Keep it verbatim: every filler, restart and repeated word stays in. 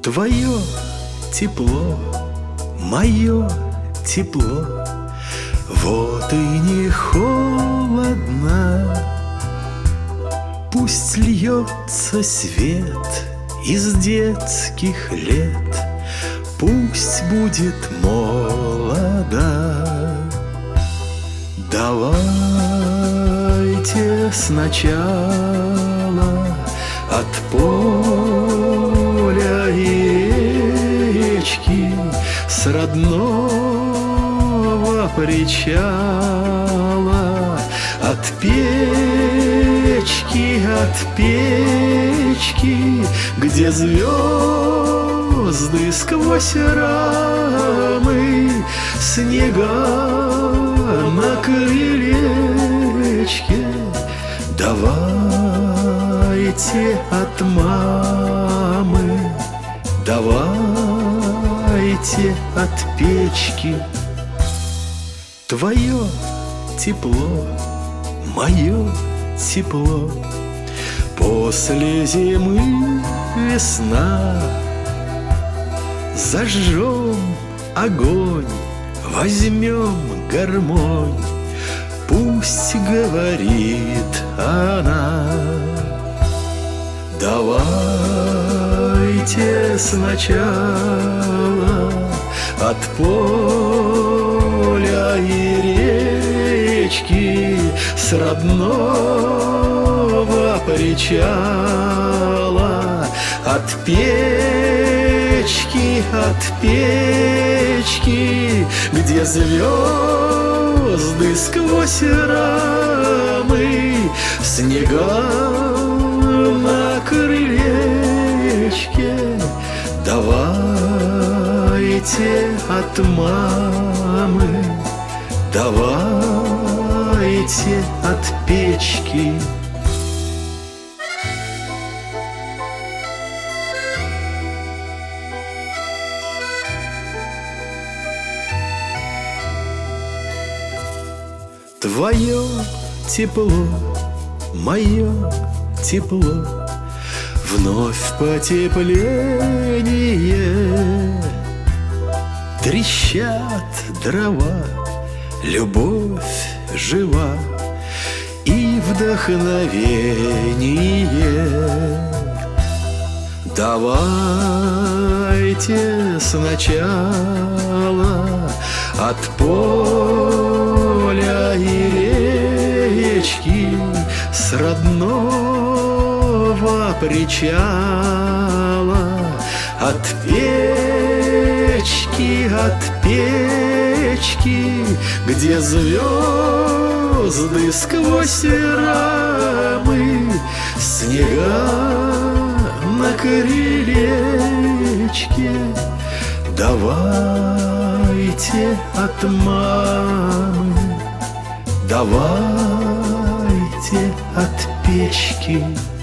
Твое тепло, мое тепло, вот и не холодно. Пусть льется свет из детских лет, пусть будет молодо. Давайте сначала от поля и речки, с родного причала, от печки, от печки, где звезды сквозь рамы, снега на крылечке. Давайте от мамы, давайте от печки. Твое тепло, мое тепло, после зимы весна. Зажжем огонь, возьмем гармонь, пусть говорит она. Давайте сначала от поля и речки, с родного причала, от печки, от печки, где звезды сквозь рамы, снега на крылечке. Давайте от мамы, давайте от печки. Твое тепло, мое тепло, вновь потепление. Трещат дрова, любовь жива и вдохновение. Давайте сначала от поля и речки, с родного причала, от печки, от печки, где звезды сквозь рамы, снега на крылечке. Давайте от мамы, давайте от печки.